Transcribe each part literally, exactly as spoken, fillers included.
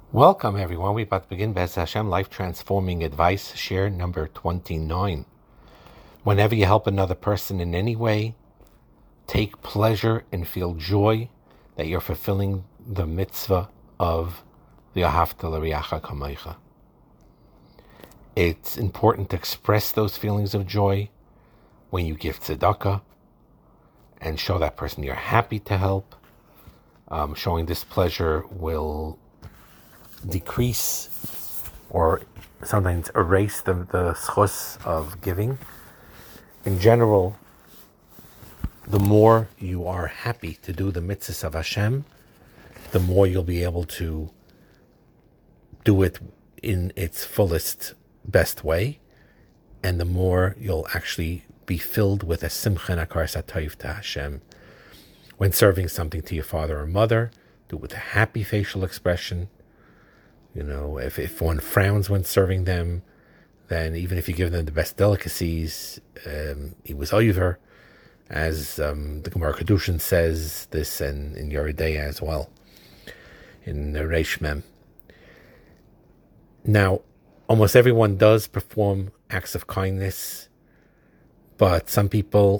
Welcome, everyone. We're about to begin Bez Hashem Life Transforming Advice, share number twenty-nine. Whenever you help another person in any way, take pleasure and feel joy that you're fulfilling the mitzvah of the Ahavta L'Reacha Kamocha. It's important to express those feelings of joy when you give tzedakah and show that person you're happy to help. Um, showing this pleasure will decrease or sometimes erase the, the schus of giving. In general, the more you are happy to do the mitzvahs of Hashem, the more you'll be able to do it in its fullest, best way, and the more you'll actually be filled with a simcha and akaras hatov to Hashem. When serving something to your father or mother, do it with a happy facial expression. You know, if, if one frowns when serving them, then even if you give them the best delicacies, um, it was over, as um, the Gemara Kedushin says this and in Yoreh De'ah as well, in the Reish Mem. Now, almost everyone does perform acts of kindness, but some people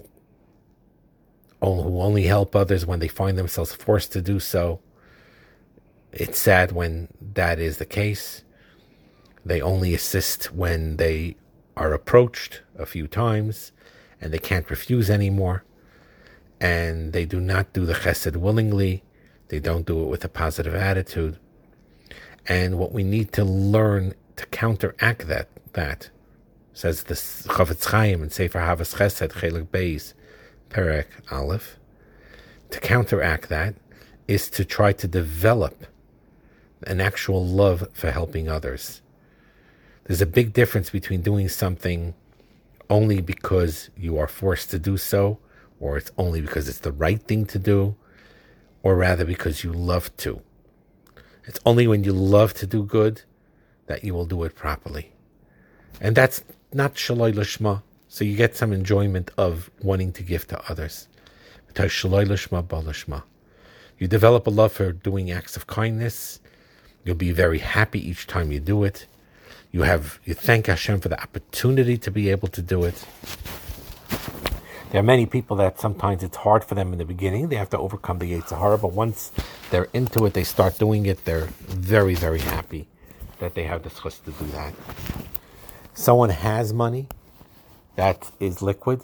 who only help others when they find themselves forced to do so. It's sad when that is the case. They only assist when they are approached a few times and they can't refuse anymore. And they do not do the chesed willingly. They don't do it with a positive attitude. And what we need to learn to counteract that, that says the Chafetz Chaim in Sefer Havas Chesed, Chelik Beis, Perek Aleph, to counteract that is to try to develop an actual love for helping others. There's a big difference between doing something only because you are forced to do so, or it's only because it's the right thing to do, or rather because you love to. It's only when you love to do good that you will do it properly. And that's not shaloi lishma, so you get some enjoyment of wanting to give to others. Shaloi lishma ba lishma. You develop a love for doing acts of kindness. You'll be very happy each time you do it. You have you thank Hashem for the opportunity to be able to do it. There are many people that sometimes it's hard for them in the beginning. They have to overcome the Yetzer Hara, but once they're into it, they start doing it, they're very, very happy that they have the schus to do that. Someone has money that is liquid.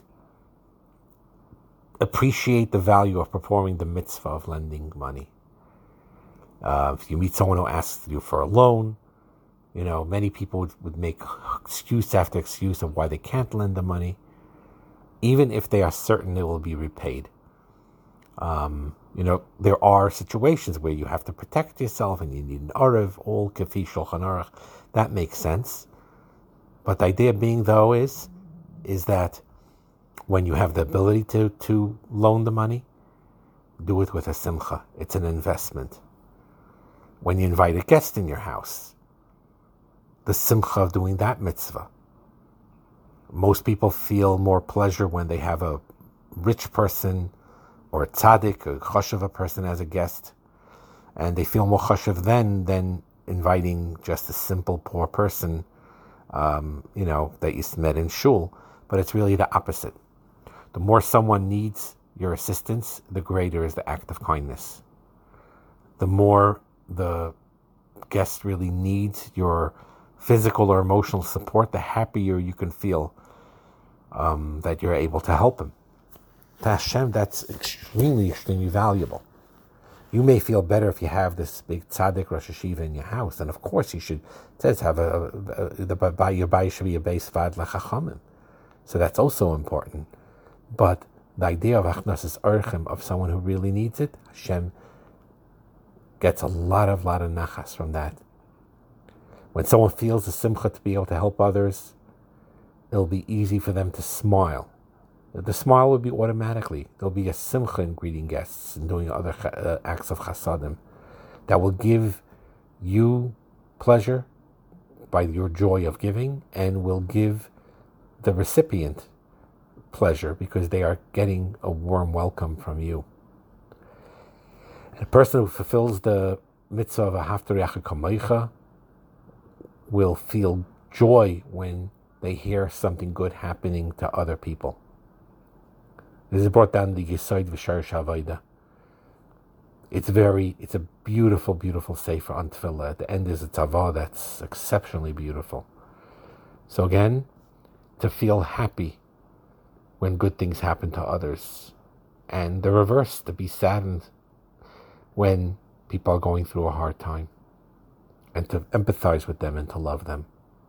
Appreciate the value of performing the mitzvah of lending money. Uh, if you meet someone who asks you for a loan, you know, many people would, would make excuse after excuse of why they can't lend the money, even if they are certain it will be repaid. Um, you know, there are situations where you have to protect yourself and you need an arev, all kafi shulchan aruch. That makes sense. But the idea being, though, is, is that when you have the ability to, to loan the money, do it with a simcha. It's an investment. When you invite a guest in your house, the simcha of doing that mitzvah. Most people feel more pleasure when they have a rich person or a tzaddik, a chashuv person as a guest, and they feel more chashuv then than inviting just a simple poor person, um, you know, that you met in shul. But it's really the opposite. The more someone needs your assistance, the greater is the act of kindness. The more the guest really needs your physical or emotional support, the happier you can feel um, that you're able to help him. To Hashem, that's extremely, extremely valuable. You may feel better if you have this big tzaddik Rosh Hashiva in your house, and of course you should. It says have a, a, a the your bayis should be a beis vad lechachamim, so that's also important. But the idea of achnasas orchim, of someone who really needs it, Hashem gets a lot of lot of nachas from that. When someone feels the simcha to be able to help others, it'll be easy for them to smile. The smile will be automatically. There'll be a simcha in greeting guests and doing other uh, acts of chasadim that will give you pleasure by your joy of giving, and will give the recipient pleasure because they are getting a warm welcome from you. And a person who fulfills the mitzvah of Ahavta Kamoicha will feel joy when they hear something good happening to other people. This is brought down the Yesod V'Sharish Havayda. It's very, it's a beautiful, beautiful sefer on tefillah. At the end is a tzavah that's exceptionally beautiful. So again, to feel happy when good things happen to others, and the reverse, to be saddened when people are going through a hard time, and to empathize with them and to love them.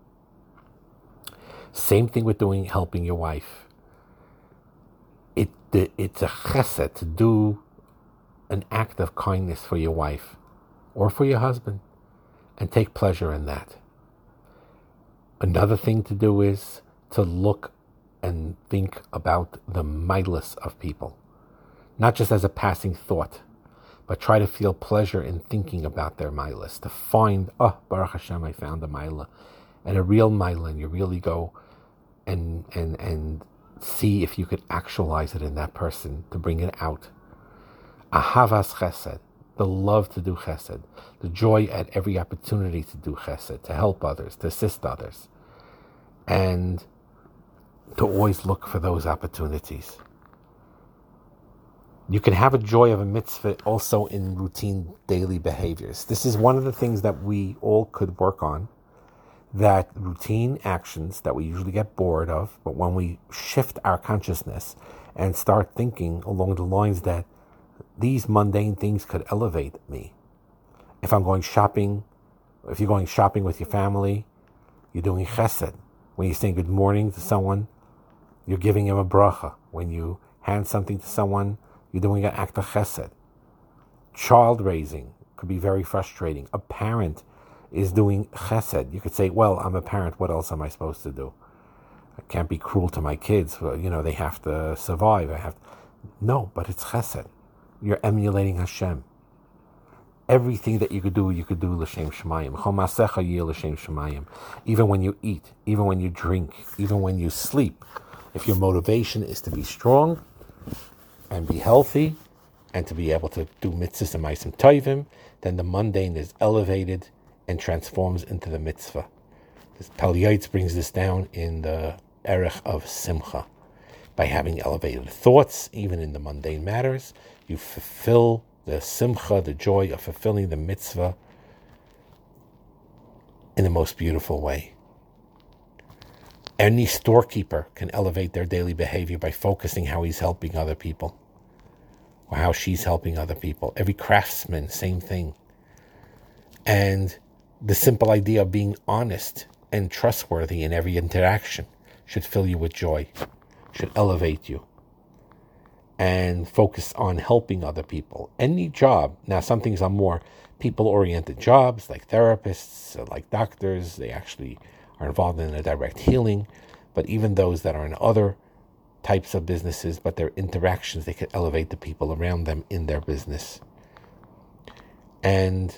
Same thing with doing, helping your wife. It, it's a chesed to do an act of kindness for your wife or for your husband and take pleasure in that. Another thing to do is to look and think about the milas of people, not just as a passing thought, but try to feel pleasure in thinking about their milas, to find, oh, Baruch Hashem, I found a mila, and a real mila, and you really go and and and see if you could actualize it in that person, to bring it out. Ahavas chesed, the love to do chesed, the joy at every opportunity to do chesed, to help others, to assist others, and to always look for those opportunities. You can have a joy of a mitzvah also in routine daily behaviors. This is one of the things that we all could work on, that routine actions that we usually get bored of, but when we shift our consciousness and start thinking along the lines that these mundane things could elevate me. If I'm going shopping, if you're going shopping with your family, you're doing chesed. When you say good morning to someone, you're giving him a bracha. When you hand something to someone, you're doing an act of chesed. Child raising could be very frustrating. A parent is doing chesed. You could say, well, I'm a parent, what else am I supposed to do? I can't be cruel to my kids. Well, you know, they have to survive. I have to... No, but it's chesed. You're emulating Hashem. Everything that you could do, you could do l'shem shemayim. Chol maasecha yeh l'shem shemayim. Even when you eat, even when you drink, even when you sleep. If your motivation is to be strong and be healthy and to be able to do mitzvahs and ma'asim tovim, then the mundane is elevated and transforms into the mitzvah. This Pal Yaitz brings this down in the erech of simcha. By having elevated thoughts, even in the mundane matters, you fulfill the simcha, the joy of fulfilling the mitzvah in the most beautiful way. Any storekeeper can elevate their daily behavior by focusing how he's helping other people or how she's helping other people. Every craftsman, same thing. And the simple idea of being honest and trustworthy in every interaction should fill you with joy, should elevate you, and focus on helping other people. Any job, now some things are more people-oriented jobs, like therapists, like doctors, they actually are involved in a direct healing, but even those that are in other types of businesses, but their interactions, they can elevate the people around them in their business. And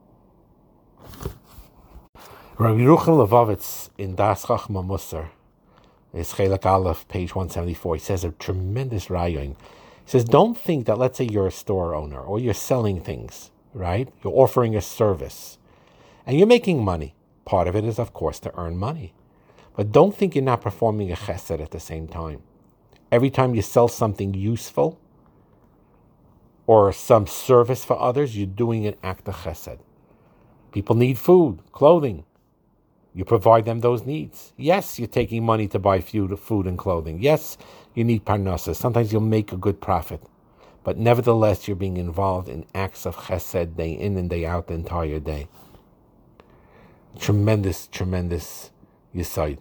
Rabbi Yerucham Levovitz in Das Chachma Musar, it's Chelak Aleph, page one seventy-four. He says a tremendous rayong. He says, don't think that, let's say you're a store owner or you're selling things, right? You're offering a service and you're making money. Part of it is, of course, to earn money. But don't think you're not performing a chesed at the same time. Every time you sell something useful or some service for others, you're doing an act of chesed. People need food, clothing. You provide them those needs. Yes, you're taking money to buy food and clothing. Yes, you need parnasa. Sometimes you'll make a good profit. But nevertheless, you're being involved in acts of chesed day in and day out the entire day. Tremendous, tremendous yesod.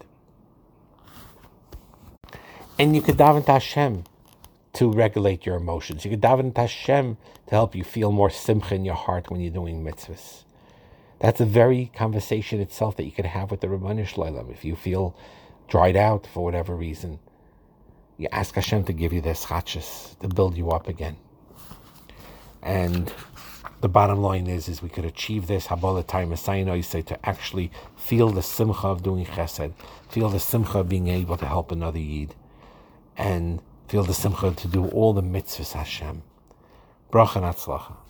And you could daven to Hashem to regulate your emotions. You could daven to Hashem to help you feel more simcha in your heart when you're doing mitzvahs. That's a very conversation itself that you could have with the Rabbanu Shloim. If you feel dried out for whatever reason, you ask Hashem to give you this chachas, to build you up again. And the bottom line is, is we could achieve this, Habalatai Messiah, you say, to actually feel the simcha of doing chesed, feel the simcha of being able to help another yid, and feel the simcha to do all the mitzvahs Hashem. Bracha and Hatzlacha.